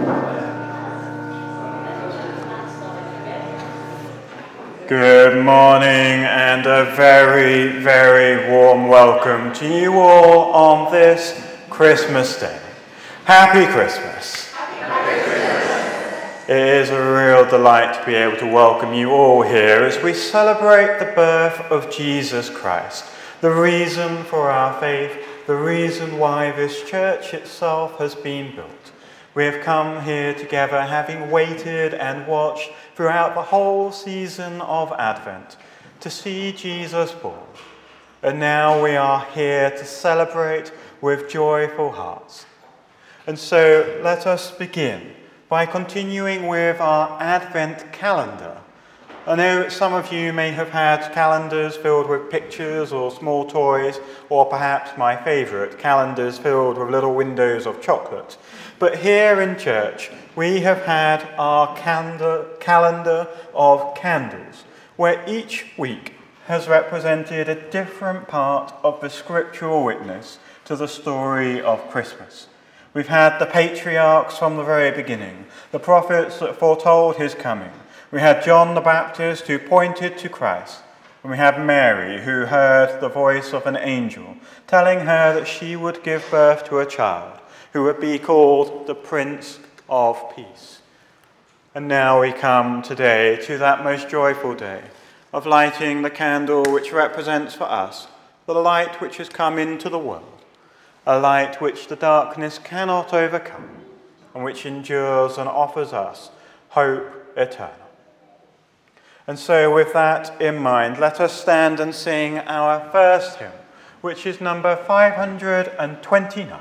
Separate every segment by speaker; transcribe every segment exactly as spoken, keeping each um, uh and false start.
Speaker 1: Good morning and a very, very warm welcome to you all on this Christmas Day. Happy Christmas.
Speaker 2: Happy Christmas.
Speaker 1: It is a real delight to be able to welcome you all here as we celebrate the birth of Jesus Christ, the reason for our faith, the reason why this church itself has been built. We have come here together having waited and watched throughout the whole season of Advent to see Jesus born. And now we are here to celebrate with joyful hearts. And so let us begin by continuing with our Advent calendar. I know some of you may have had calendars filled with pictures or small toys, or perhaps my favourite, calendars filled with little windows of chocolate. But here in church, we have had our calendar, calendar of candles, where each week has represented a different part of the scriptural witness to the story of Christmas. We've had the patriarchs from the very beginning, the prophets that foretold his coming. We had John the Baptist who pointed to Christ. And we had Mary who heard the voice of an angel telling her that she would give birth to a child who would be called the Prince of Peace. And now we come today to that most joyful day of lighting the candle which represents for us the light which has come into the world, a light which the darkness cannot overcome and which endures and offers us hope eternal. And so with that in mind, let us stand and sing our first hymn, which is number five hundred twenty-nine.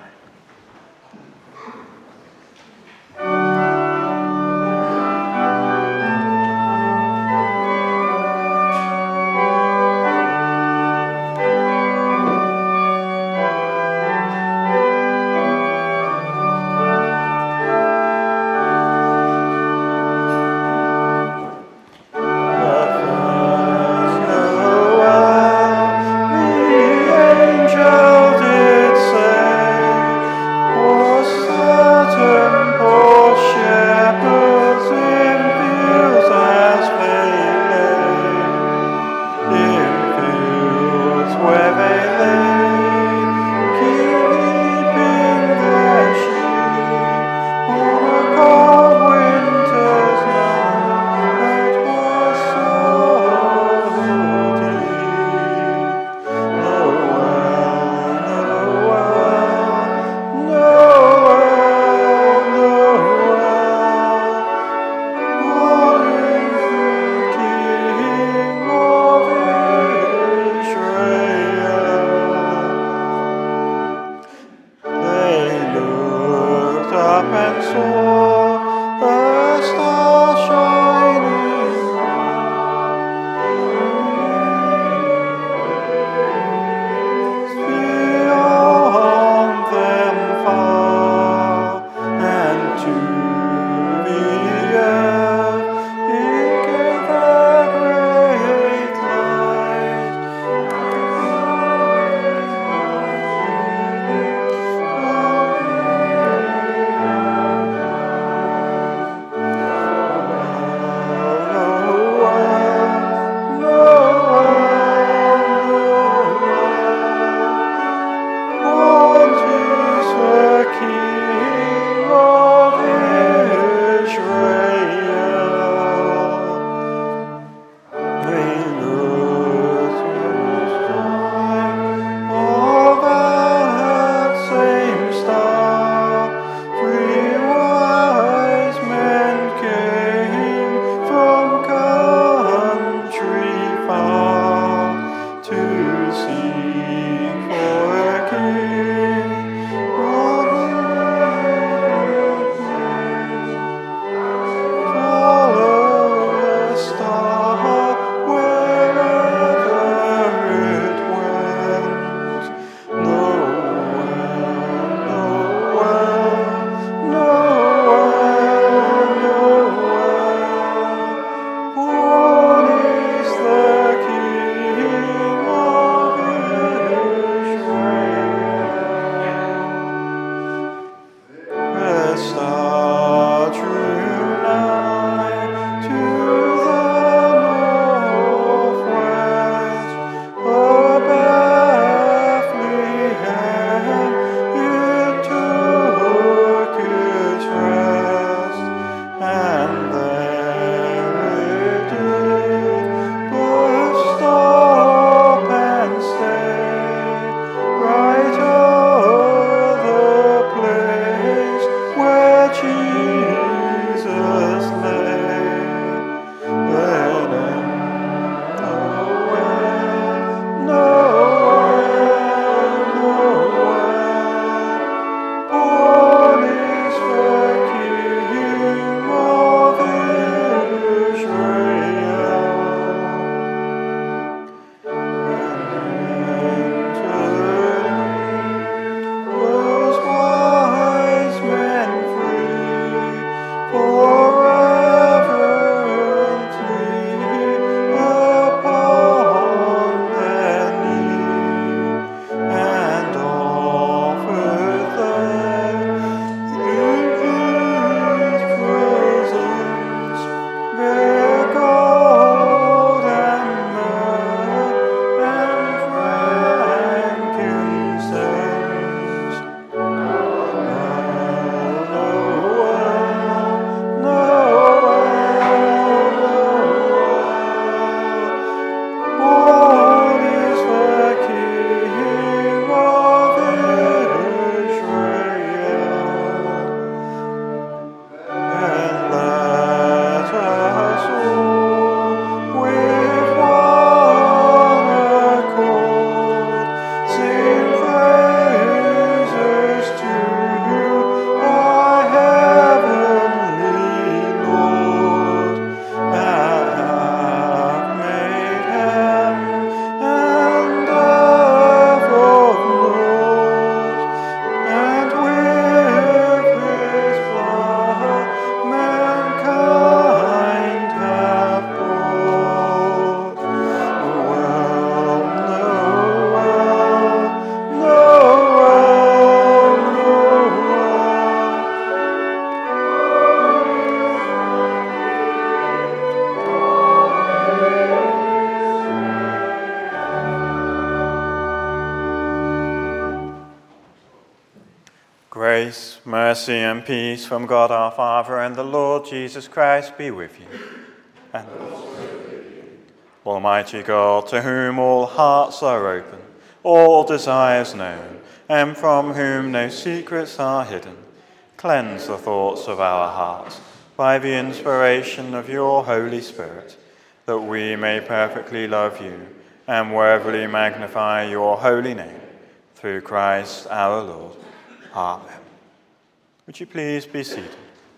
Speaker 1: Grace, mercy, and peace from God our Father and the Lord Jesus Christ be with you. And Almighty God, to whom all hearts are open, all desires known, and from whom no secrets are hidden, cleanse the thoughts of our hearts by the inspiration of your Holy Spirit, that we may perfectly love you and worthily magnify your holy name, through Christ our Lord. Amen. Would you please be seated?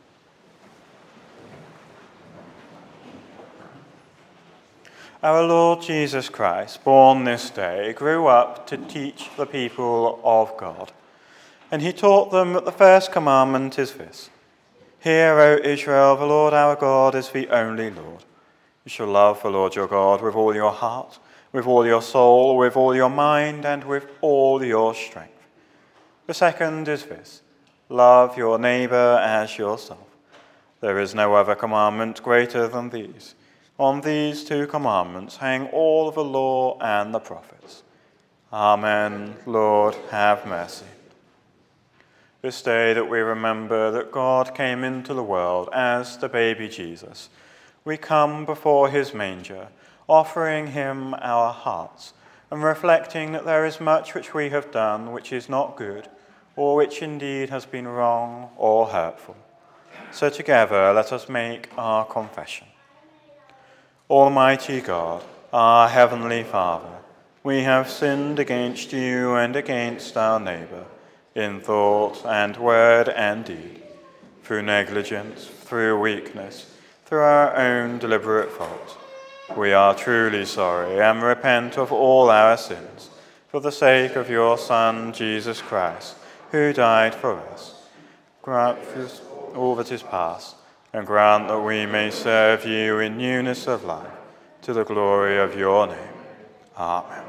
Speaker 1: Our Lord Jesus Christ, born this day, grew up to teach the people of God. And he taught them that the first commandment is this: Hear, O Israel, the Lord our God is the only Lord. You shall love the Lord your God with all your heart, with all your soul, with all your mind, and with all your strength. The second is this: love your neighbour as yourself. There is no other commandment greater than these. On these two commandments hang all the law and the prophets. Amen. Lord, have mercy. This day that we remember that God came into the world as the baby Jesus, we come before his manger, offering him our hearts, and reflecting that there is much which we have done which is not good, or which indeed has been wrong or hurtful. So together let us make our confession. Almighty God, our heavenly Father, we have sinned against you and against our neighbour, in thought and word and deed, through negligence, through weakness, through our own deliberate fault. We are truly sorry and repent of all our sins, for the sake of your Son, Jesus Christ, who died for us. Grant us all that is past, and grant that we may serve you in newness of life, to the glory of your name. Amen.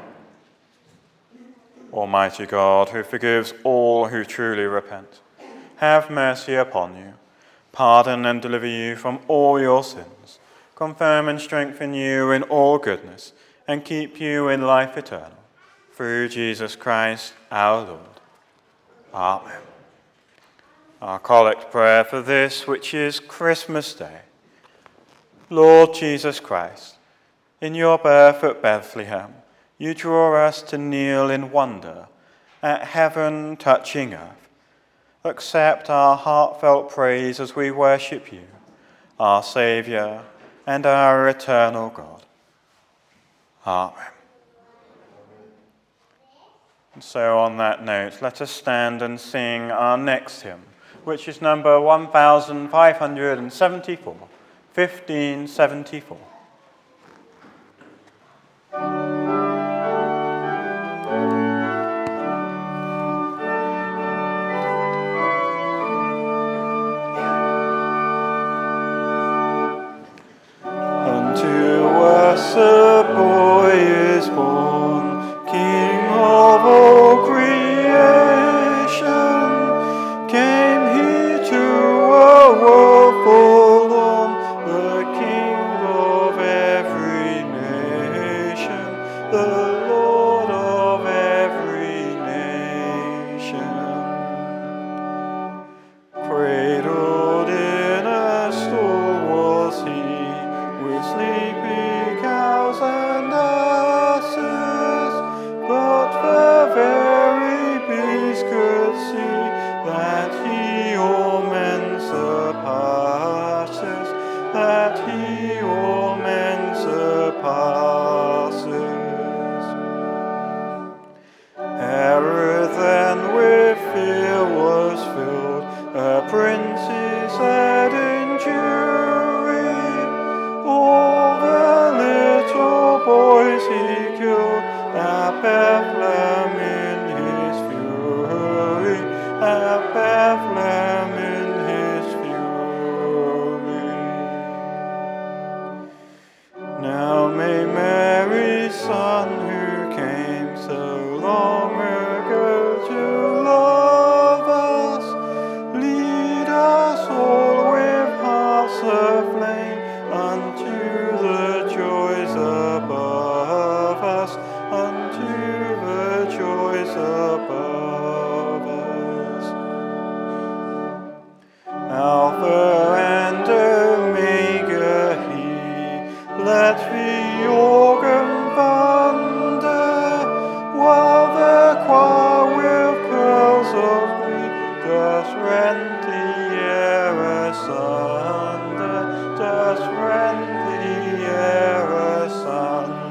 Speaker 1: Almighty God, who forgives all who truly repent, have mercy upon you, pardon and deliver you from all your sins, confirm and strengthen you in all goodness, and keep you in life eternal, through Jesus Christ our Lord. Amen. Our collect prayer for this, which is Christmas Day. Lord Jesus Christ, in your birth at Bethlehem, you draw us to kneel in wonder at heaven touching earth. Accept our heartfelt praise as we worship you, our Saviour and our eternal God. Amen. And so on that note, let us stand and sing our next hymn, which is number one thousand five hundred seventy-four, fifteen seventy-four. Unto us a boy is born, King of all creation. Came he to a world forlorn, the King of every nation, the Lord of every nation. Cradled in a stall was he, with sleepy cows and asses, but the very beasts could see that he all men surpasses, that he all men surpasses. Herod then with fear was filled, a prince Alpha and Omega he, let the organ thunder, while the choir with pearls of glee does rend the air asunder, does rend the air asunder.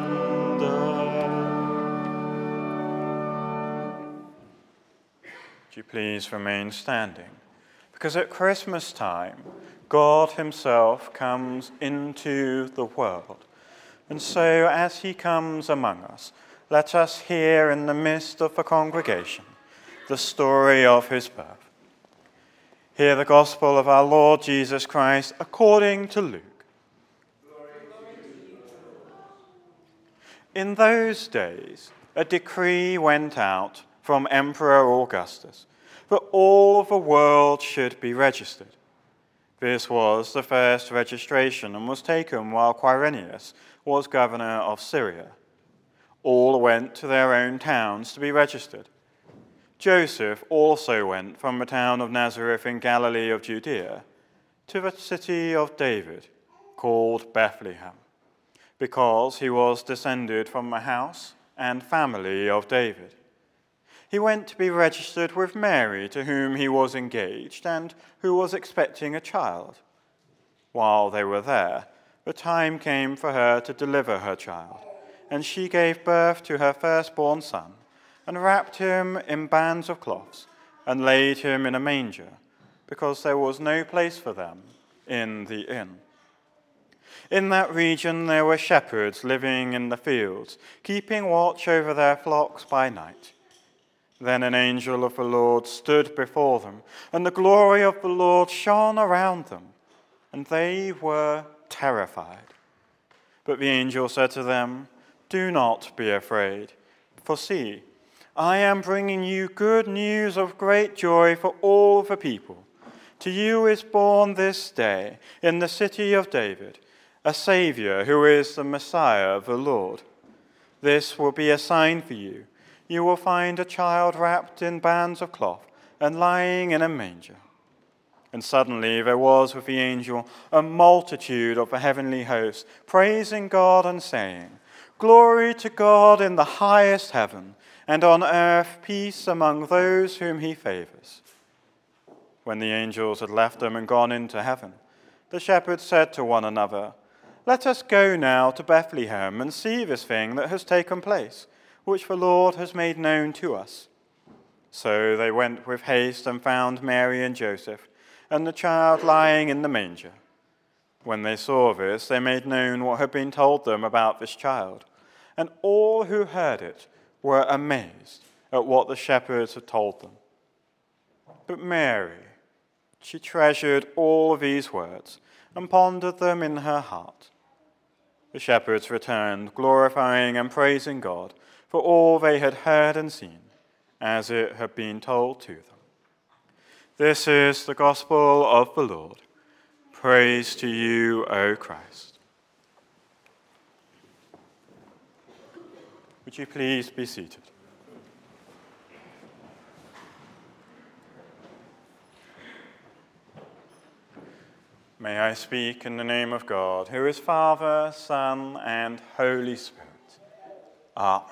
Speaker 1: Would you please remain standing? Because at Christmas time, God himself comes into the world. And so as he comes among us, let us hear in the midst of the congregation the story of his birth. Hear the gospel of our Lord Jesus Christ according to Luke. In those days, a decree went out from Emperor Augustus that all of the world should be registered. This was the first registration and was taken while Quirinius was governor of Syria. All went to their own towns to be registered. Joseph also went from the town of Nazareth in Galilee of Judea to the city of David, called Bethlehem, because he was descended from the house and family of David. He went to be registered with Mary, to whom he was engaged, and who was expecting a child. While they were there, the time came for her to deliver her child, and she gave birth to her firstborn son, and wrapped him in bands of cloths, and laid him in a manger, because there was no place for them in the inn. In that region there were shepherds living in the fields, keeping watch over their flocks by night. Then an angel of the Lord stood before them, and the glory of the Lord shone around them, and they were terrified. But the angel said to them, "Do not be afraid, for see, I am bringing you good news of great joy for all the people. To you is born this day in the city of David a Saviour who is the Messiah, the Lord. This will be a sign for you. You will find a child wrapped in bands of cloth and lying in a manger." And suddenly there was with the angel a multitude of the heavenly host, praising God and saying, "Glory to God in the highest heaven, and on earth peace among those whom he favors." When the angels had left them and gone into heaven, the shepherds said to one another, "Let us go now to Bethlehem and see this thing that has taken place, which the Lord has made known to us." So they went with haste and found Mary and Joseph, and the child lying in the manger. When they saw this, they made known what had been told them about this child, and all who heard it were amazed at what the shepherds had told them. But Mary, she treasured all these words and pondered them in her heart. The shepherds returned, glorifying and praising God for all they had heard and seen, as it had been told to them. This is the gospel of the Lord. Praise to you, O Christ. Would you please be seated? May I speak in the name of God, who is Father, Son, and Holy Spirit. Amen.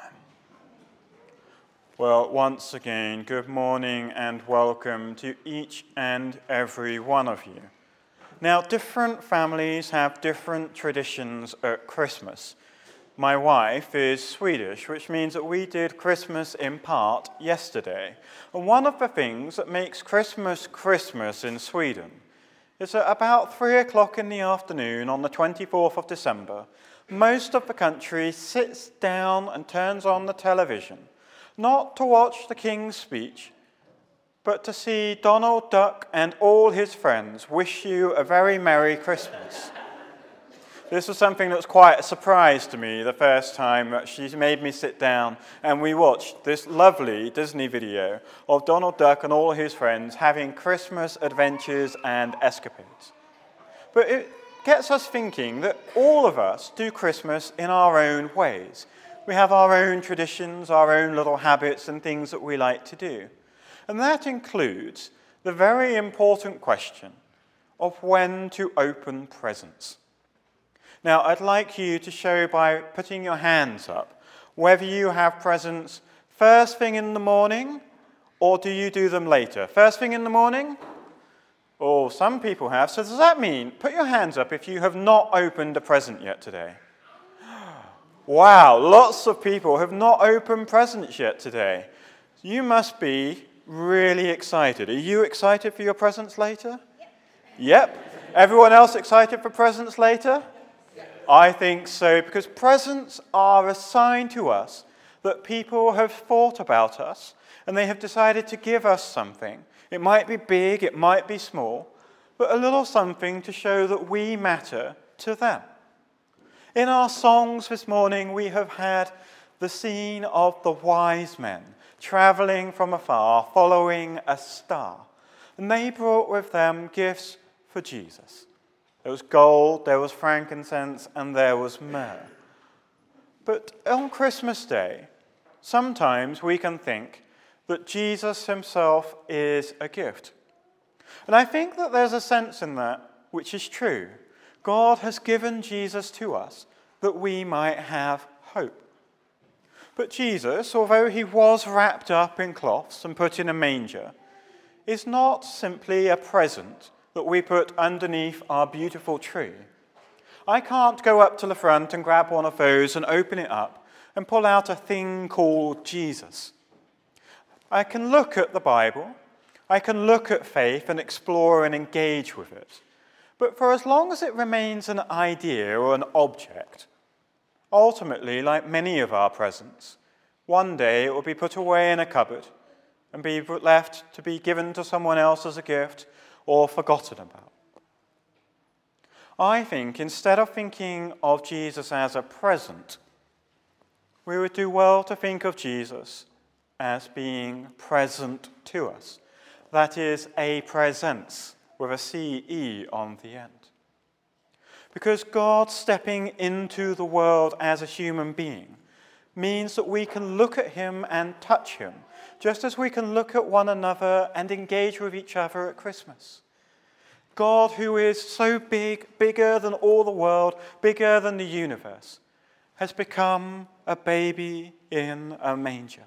Speaker 1: Well, once again, good morning and welcome to each and every one of you. Now, different families have different traditions at Christmas. My wife is Swedish, which means that we did Christmas in part yesterday. And one of the things that makes Christmas Christmas in Sweden is that about three o'clock in the afternoon on the twenty-fourth of December, most of the country sits down and turns on the television, not to watch the King's speech, but to see Donald Duck and all his friends wish you a very Merry Christmas. This was something that was quite a surprise to me the first time that she made me sit down and we watched this lovely Disney video of Donald Duck and all his friends having Christmas adventures and escapades. But it gets us thinking that all of us do Christmas in our own ways. We have our own traditions, our own little habits and things that we like to do. And that includes the very important question, of when to open presents. Now, I'd like you to show by putting your hands up whether you have presents first thing in the morning, or do you do them later? First thing in the morning? Oh, some people have. So does that mean, put your hands up if you have not opened a present yet today. Wow, lots of people have not opened presents yet today. You must be really excited. Are you excited for your presents later? Yep. Yep. Everyone else excited for presents later? Yep. I think so, because presents are a sign to us that people have thought about us and they have decided to give us something. It might be big, it might be small, but a little something to show that we matter to them. In our songs this morning, we have had the scene of the wise men traveling from afar, following a star. And they brought with them gifts for Jesus. There was gold, there was frankincense, and there was myrrh. But on Christmas Day, sometimes we can think that Jesus himself is a gift. And I think that there's a sense in that which is true. God has given Jesus to us that we might have hope. But Jesus, although he was wrapped up in cloths and put in a manger, is not simply a present that we put underneath our beautiful tree. I can't go up to the front and grab one of those and open it up and pull out a thing called Jesus. I can look at the Bible, I can look at faith and explore and engage with it. But for as long as it remains an idea or an object, ultimately, like many of our presents, one day it will be put away in a cupboard and be left to be given to someone else as a gift or forgotten about. I think instead of thinking of Jesus as a present, we would do well to think of Jesus as being present to us. That is, a presence with a C E on the end. Because God stepping into the world as a human being means that we can look at him and touch him, just as we can look at one another and engage with each other at Christmas. God, who is so big, bigger than all the world, bigger than the universe, has become a baby in a manger.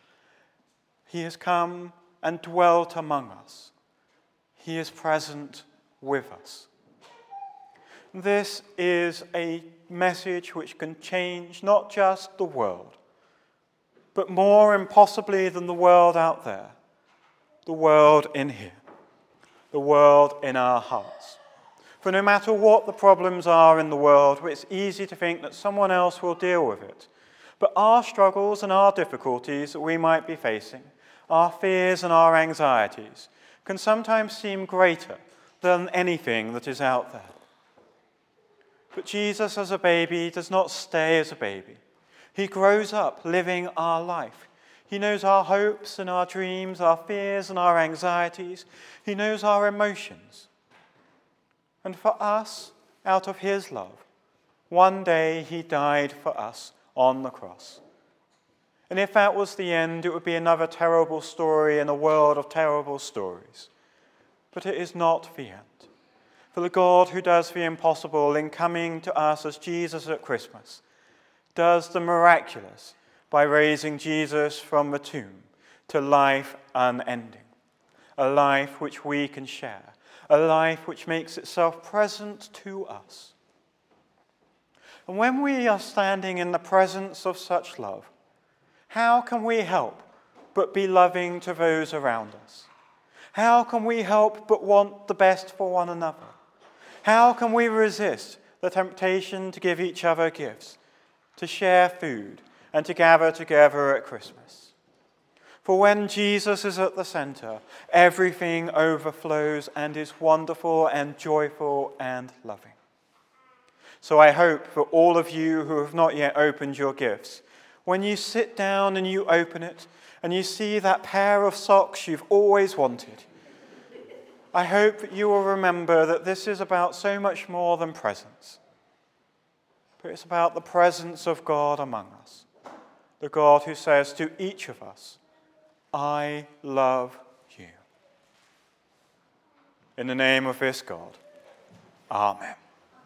Speaker 1: He has come and dwelt among us. He is present with us. This is a message which can change not just the world, but more impossibly than the world out there, the world in here, the world in our hearts. For no matter what the problems are in the world, it's easy to think that someone else will deal with it. But our struggles and our difficulties that we might be facing, our fears and our anxieties, can sometimes seem greater than anything that is out there. But Jesus as a baby does not stay as a baby. He grows up living our life. He knows our hopes and our dreams, our fears and our anxieties. He knows our emotions. And for us, out of his love, one day he died for us on the cross. And if that was the end, it would be another terrible story in a world of terrible stories. But it is not the end. For the God who does the impossible in coming to us as Jesus at Christmas does the miraculous by raising Jesus from the tomb to life unending, a life which we can share, a life which makes itself present to us. And when we are standing in the presence of such love, how can we help but be loving to those around us? How can we help but want the best for one another? How can we resist the temptation to give each other gifts, to share food, and to gather together at Christmas? For when Jesus is at the center, everything overflows and is wonderful and joyful and loving. So I hope for all of you who have not yet opened your gifts, when you sit down and you open it and you see that pair of socks you've always wanted, I hope that you will remember that this is about so much more than presents. But it's about the presence of God among us. The God who says to each of us, I love you. In the name of this God. Amen.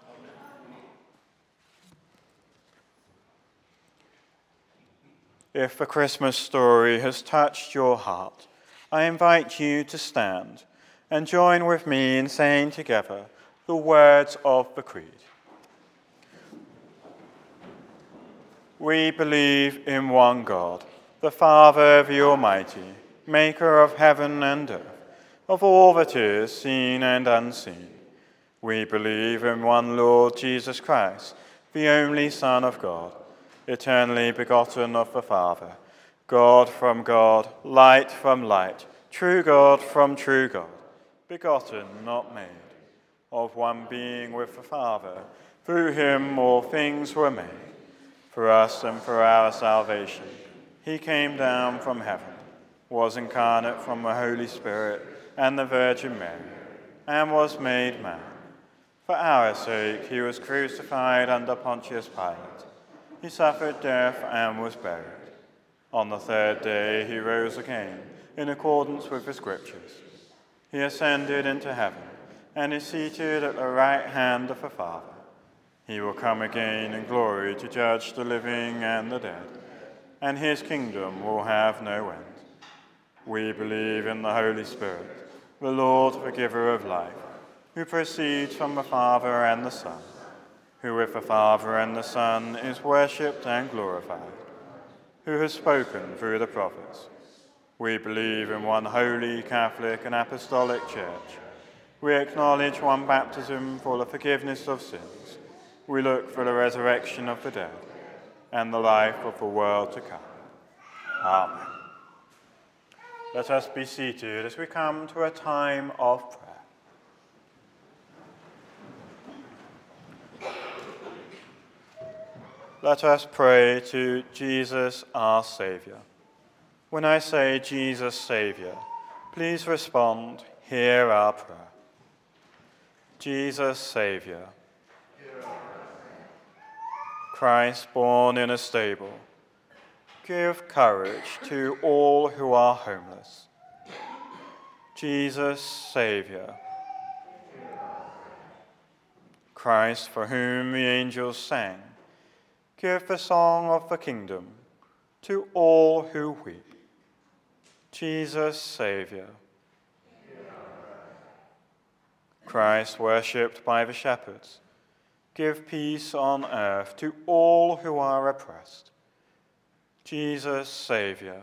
Speaker 1: If the Christmas story has touched your heart, I invite you to stand and join with me in saying together the words of the Creed. We believe in one God, the Father, the Almighty, maker of heaven and earth, of all that is seen and unseen. We believe in one Lord Jesus Christ, the only Son of God, eternally begotten of the Father, God from God, light from light, true God from true God, begotten, not made, of one being with the Father. Through him all things were made. For us and for our salvation, he came down from heaven, was incarnate from the Holy Spirit and the Virgin Mary, and was made man. For our sake he was crucified under Pontius Pilate. He suffered death and was buried. On the third day he rose again, in accordance with the Scriptures. He ascended into heaven, and is seated at the right hand of the Father. He will come again in glory to judge the living and the dead, and his kingdom will have no end. We believe in the Holy Spirit, the Lord, the giver of life, who proceeds from the Father and the Son, who with the Father and the Son is worshipped and glorified, who has spoken through the prophets. We believe in one holy, Catholic and Apostolic Church. We acknowledge one baptism for the forgiveness of sins. We look for the resurrection of the dead and the life of the world to come. Amen. Let us be seated as we come to a time of prayer. Let us pray to Jesus, our Saviour. When I say Jesus, Saviour, please respond, hear our prayer. Jesus, Saviour. Christ born in a stable, give courage to all who are homeless. Jesus, Saviour. Christ, for whom the angels sang, give the song of the kingdom to all who weep. Jesus, Saviour. Christ, worshipped by the shepherds, give peace on earth to all who are oppressed. Jesus, Saviour.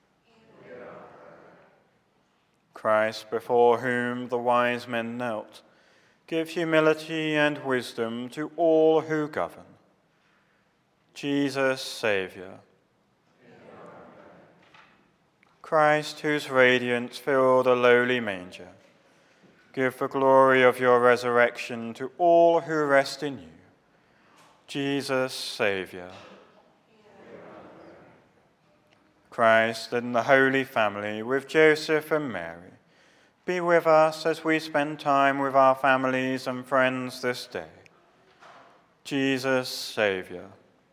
Speaker 1: Christ, before whom the wise men knelt, give humility and wisdom to all who govern. Jesus, Saviour. Christ, whose radiance filled a lowly manger, give the glory of your resurrection to all who rest in you. Jesus, Saviour. Christ, in the Holy Family, with Joseph and Mary, be with us as we spend time with our families and friends this day. Jesus, Saviour.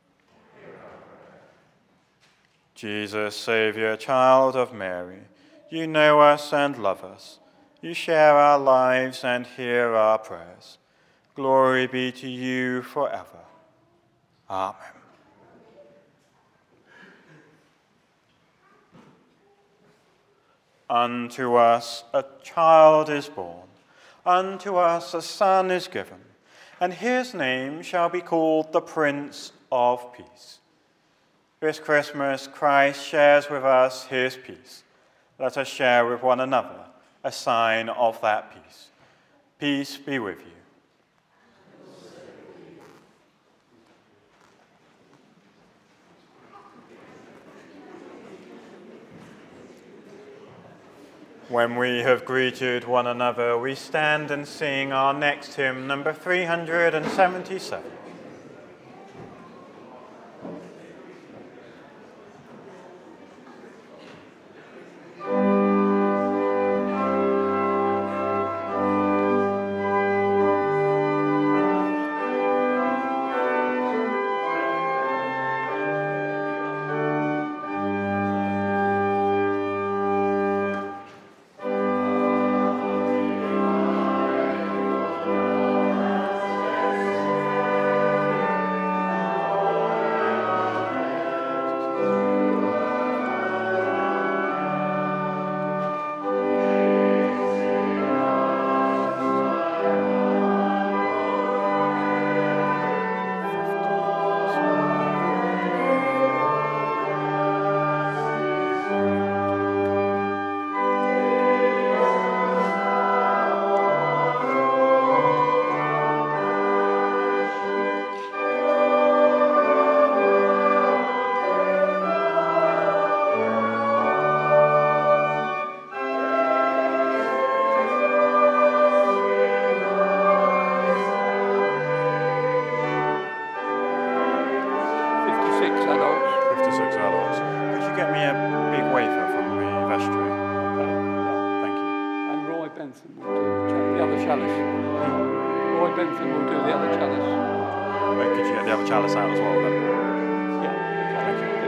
Speaker 1: Jesus, Saviour, child of Mary, you know us and love us. You share our lives and hear our prayers. Glory be to you forever. Amen. Unto us a child is born, unto us a son is given, and his name shall be called the Prince of Peace. This Christmas, Christ shares with us his peace. Let us share with one another a sign of that peace. Peace be with you. When we have greeted one another, we stand and sing our next hymn, number three hundred seventy-seven.
Speaker 2: Alleluia.
Speaker 3: The other chalice. Roy Benson will do the other chalice.
Speaker 1: Wait, could you get the other chalice out as well then?
Speaker 3: Yeah.
Speaker 1: Thank you.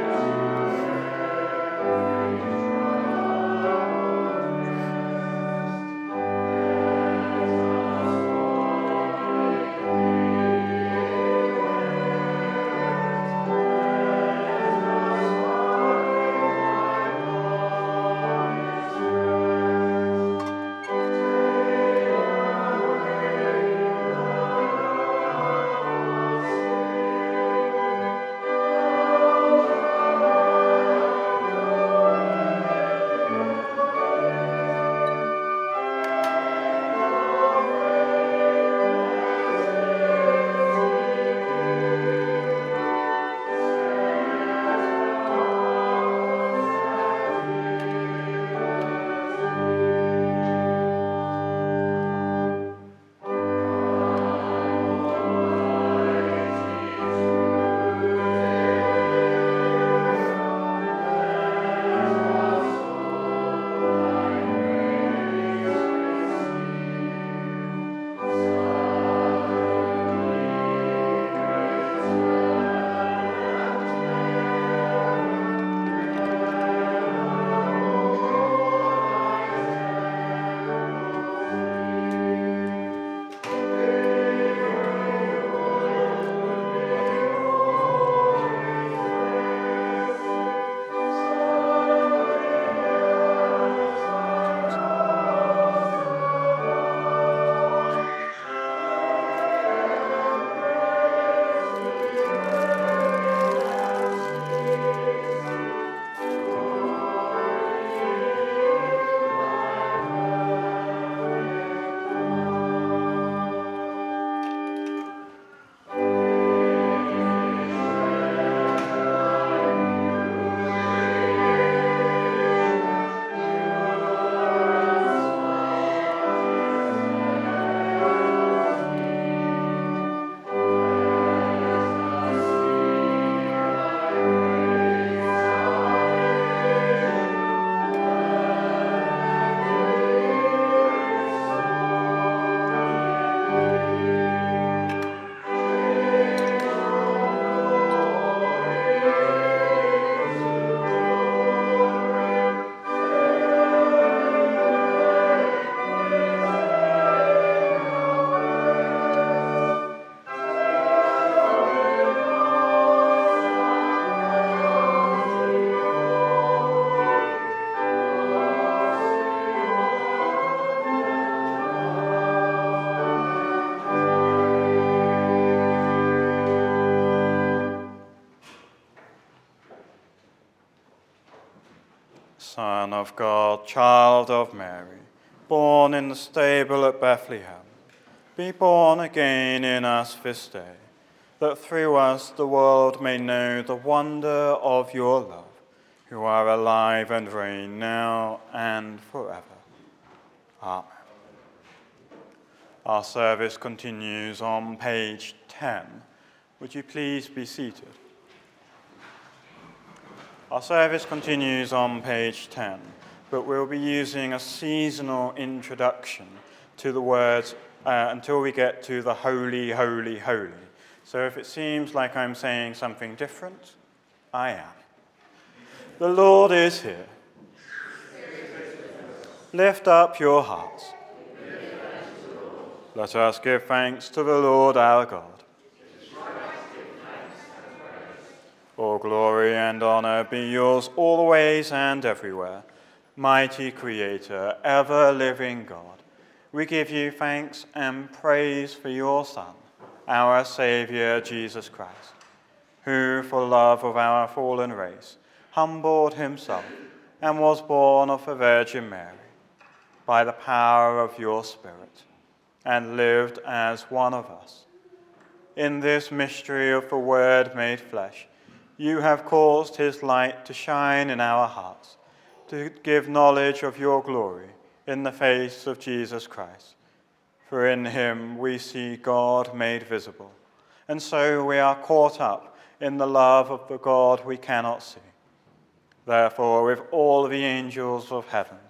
Speaker 1: Son of God, child of Mary, born in the stable at Bethlehem, be born again in us this day, that through us the world may know the wonder of your love, who are alive and reign now and forever. Amen. Our service continues on page ten. Would you please be seated? Our service continues on page ten, but we'll be using a seasonal introduction to the words uh, until we get to the holy, holy, holy. So if it seems like I'm saying something different, I am. The Lord is here. Lift up your hearts. Let us give thanks to the Lord our God. All glory and honor be yours always and everywhere. Mighty Creator, ever-living God, we give you thanks and praise for your Son, our Saviour Jesus Christ, who, for love of our fallen race, humbled himself and was born of the Virgin Mary, by the power of your Spirit, and lived as one of us. In this mystery of the Word made flesh, you have caused his light to shine in our hearts, to give knowledge of your glory in the face of Jesus Christ. For in him we see God made visible, and so we are caught up in the love of the God we cannot see. Therefore, with all the angels of heaven,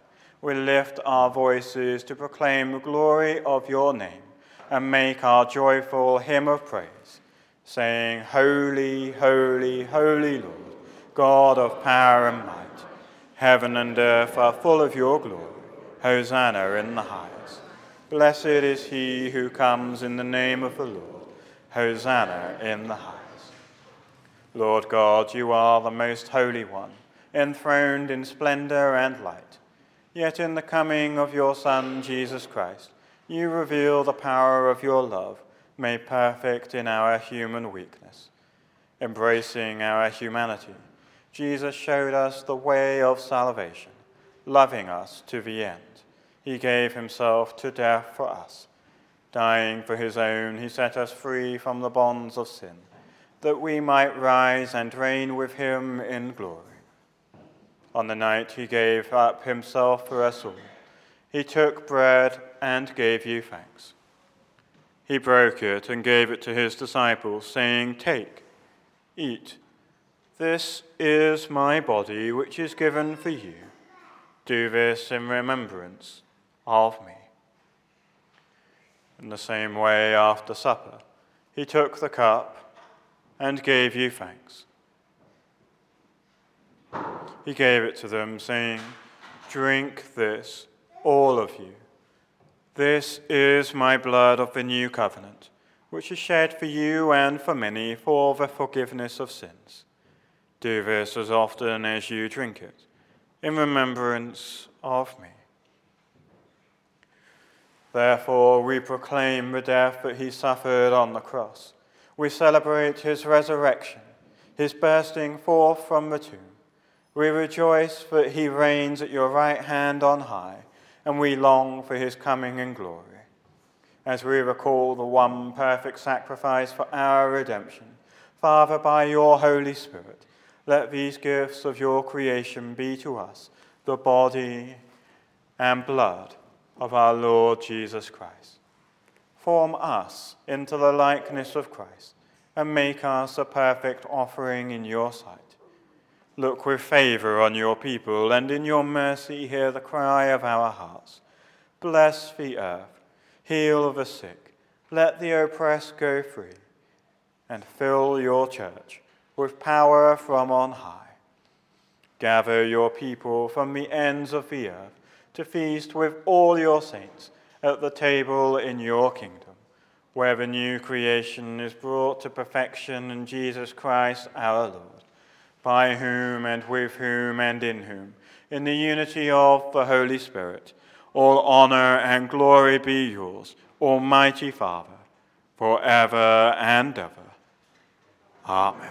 Speaker 1: we lift our voices to proclaim the glory of your name and make our joyful hymn of praise, saying, Holy, holy, holy Lord, God of power and might, heaven and earth are full of your glory. Hosanna in the highest. Blessed is he who comes in the name of the Lord. Hosanna in the highest. Lord God, you are the most holy one, enthroned in splendor and light. Yet in the coming of your Son, Jesus Christ, you reveal the power of your love, made perfect in our human weakness. Embracing our humanity, Jesus showed us the way of salvation, loving us to the end. He gave himself to death for us. Dying for his own, he set us free from the bonds of sin, that we might rise and reign with him in glory. On the night he gave up himself for us all, he took bread and gave you thanks. He broke it and gave it to his disciples, saying, Take, eat. This is my body, which is given for you. Do this in remembrance of me. In the same way, after supper, he took the cup and gave you thanks. He gave it to them, saying, Drink this, all of you. This is my blood of the new covenant, which is shed for you and for many for the forgiveness of sins. Do this as often as you drink it, in remembrance of me. Therefore, we proclaim the death that he suffered on the cross. We celebrate his resurrection, his bursting forth from the tomb. We rejoice that he reigns at your right hand on high, and we long for his coming in glory. As we recall the one perfect sacrifice for our redemption, Father, by your Holy Spirit, let these gifts of your creation be to us the body and blood of our Lord Jesus Christ. Form us into the likeness of Christ and make us a perfect offering in your sight. Look with favor on your people, and in your mercy hear the cry of our hearts. Bless the earth, heal the sick, let the oppressed go free, and fill your church with power from on high. Gather your people from the ends of the earth to feast with all your saints at the table in your kingdom, where the new creation is brought to perfection in Jesus Christ our Lord, by whom and with whom and in whom, in the unity of the Holy Spirit, all honor and glory be yours, Almighty Father, forever and ever. Amen.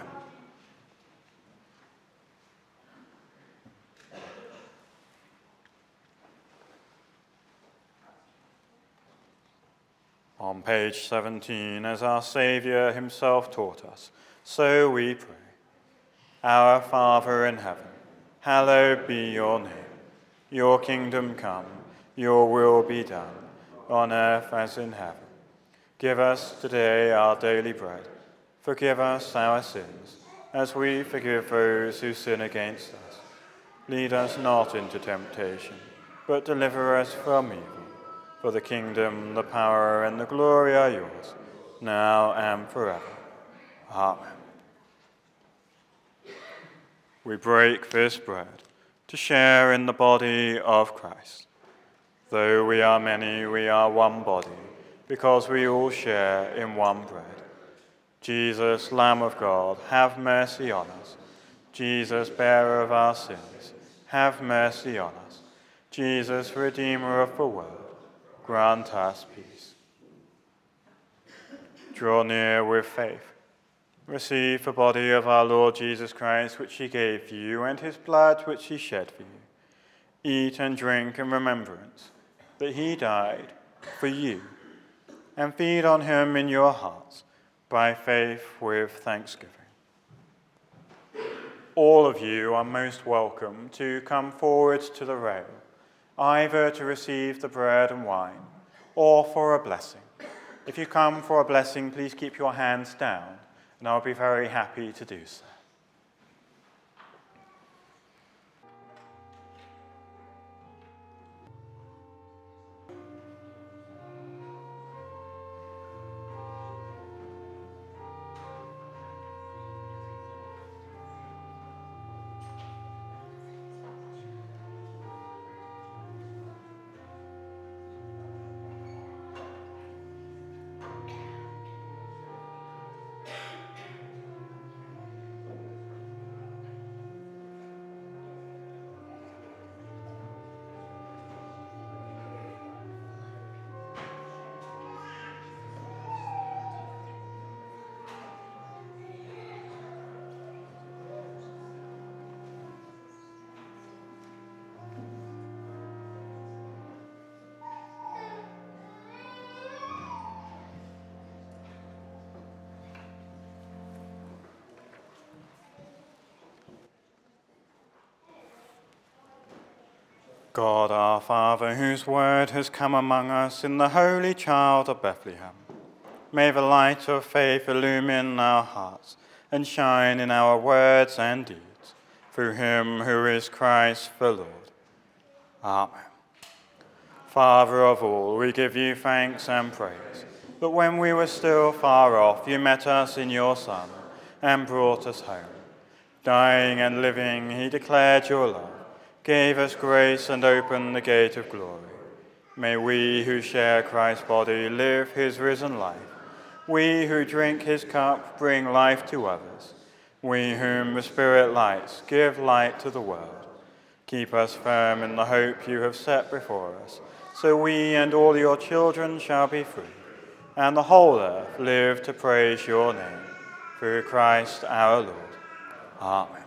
Speaker 1: On page seventeen, as our Saviour himself taught us, so we pray. Our Father in heaven, hallowed be your name. Your kingdom come, your will be done, on earth as in heaven. Give us today our daily bread. Forgive us our sins, as we forgive those who sin against us. Lead us not into temptation, but deliver us from evil. For the kingdom, the power, and the glory are yours, now and forever. Amen. We break this bread to share in the body of Christ. Though we are many, we are one body, because we all share in one bread. Jesus, Lamb of God, have mercy on us. Jesus, bearer of our sins, have mercy on us. Jesus, Redeemer of the world, grant us peace. Draw near with faith. Receive the body of our Lord Jesus Christ, which he gave for you, and his blood, which he shed for you. Eat and drink in remembrance that he died for you, and feed on him in your hearts by faith with thanksgiving. All of you are most welcome to come forward to the rail, either to receive the bread and wine or for a blessing. If you come for a blessing, please keep your hands down, and I'll be very happy to do so. God our Father, whose word has come among us in the Holy Child of Bethlehem, may the light of faith illumine our hearts and shine in our words and deeds, through him who is Christ the Lord. Amen. Father of all, we give you thanks and praise, that when we were still far off, you met us in your Son and brought us home. Dying and living, he declared your love, gave us grace and opened the gate of glory. May we who share Christ's body live his risen life. We who drink his cup bring life to others. We whom the Spirit lights give light to the world. Keep us firm in the hope you have set before us, so we and all your children shall be free, and the whole earth live to praise your name. Through Christ our Lord. Amen.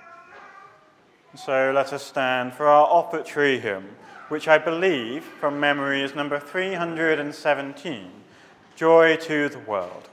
Speaker 1: So let us stand for our offertory hymn, which I believe from memory is number three hundred seventeen, Joy to the World.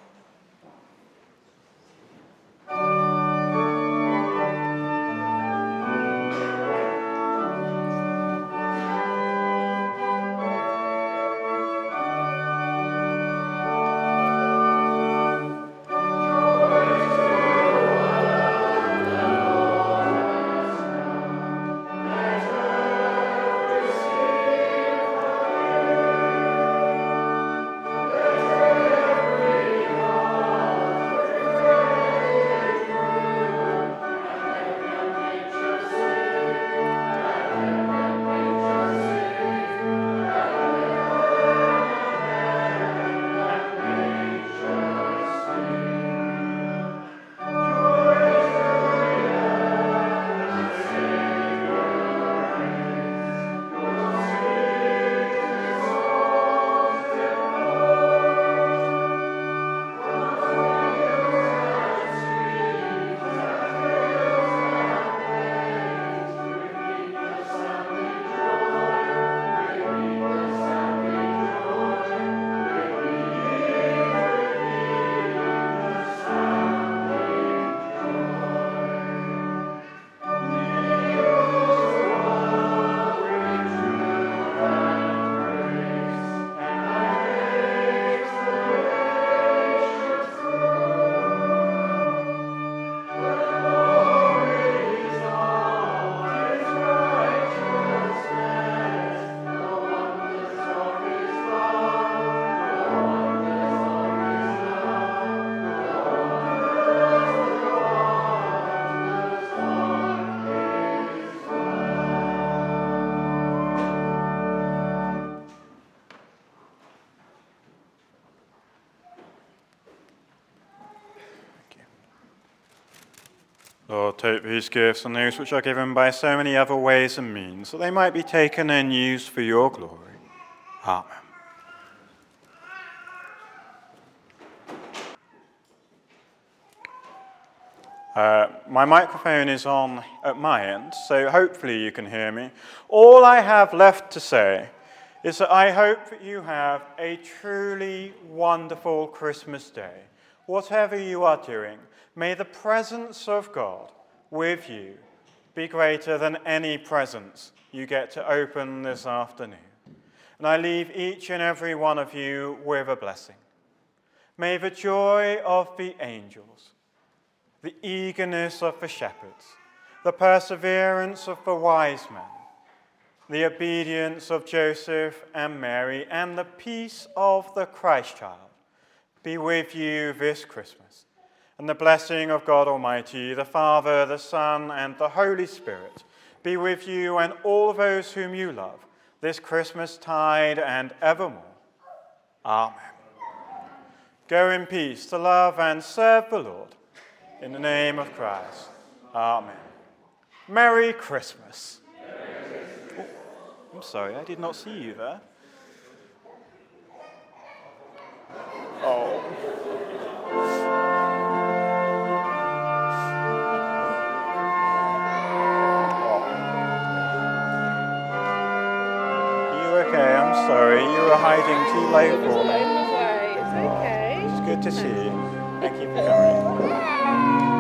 Speaker 1: Lord, take these gifts and those which are given by so many other ways and means, that they might be taken and used for your glory. Amen. Uh, my microphone is on at my end, so hopefully you can hear me. All I have left to say is that I hope that you have a truly wonderful Christmas day. Whatever you are doing, may the presence of God with you be greater than any presents you get to open this afternoon. And I leave each and every one of you with a blessing. May the joy of the angels, the eagerness of the shepherds, the perseverance of the wise men, the obedience of Joseph and Mary, and the peace of the Christ child be with you this Christmas. And the blessing of God Almighty, the Father, the Son, and the Holy Spirit be with you and all those whom you love this Christmas tide and evermore. Amen. Go in peace to love and serve the Lord. In the name of Christ. Amen. Merry Christmas. Merry Christmas. Oh, I'm sorry, I did not see you there. Oh. Okay, I'm sorry. You were hiding too late for me.
Speaker 2: It's okay.
Speaker 1: It's good to see you. Thank you for coming.